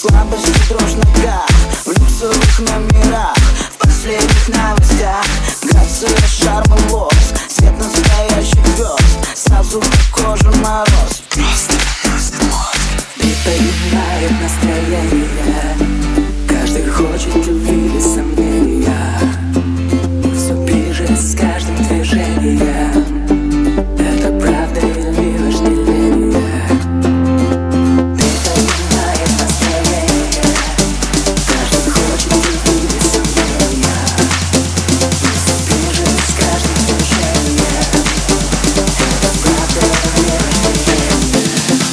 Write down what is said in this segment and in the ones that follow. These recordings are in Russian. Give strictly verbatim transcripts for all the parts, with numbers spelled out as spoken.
слабость и дрожь в ногах, в люксовых номерах, в последних новостях. Грация, шарм и лоск, свет настоящих звезд, сразу по коже мороз. Просто ты поднимает настроение, каждый хочет увидеть сомнения. Все ближе с каждым движением. Это правда или вожделение? Ты поднимает настроение, каждый хочет увидеть сомнения. Все ближе с каждым движением. Это правда или вожделение?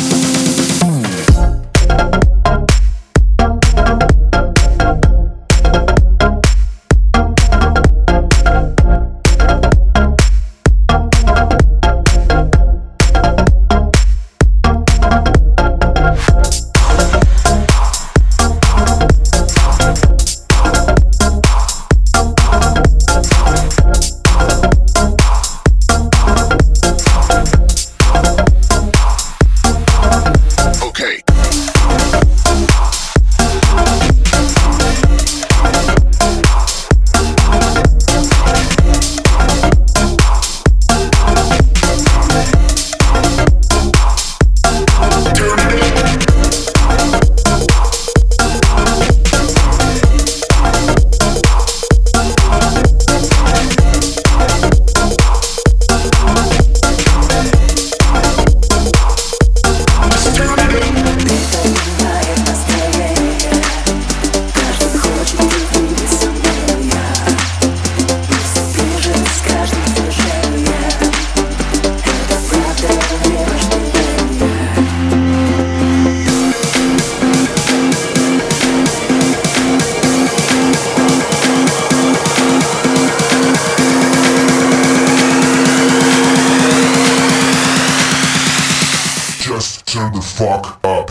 Just turn the fuck up.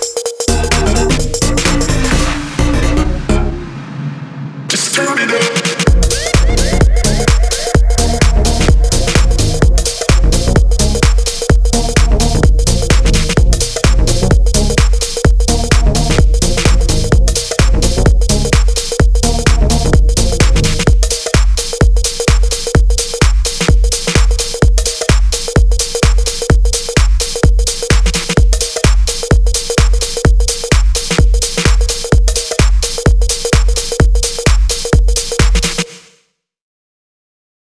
Turn it up.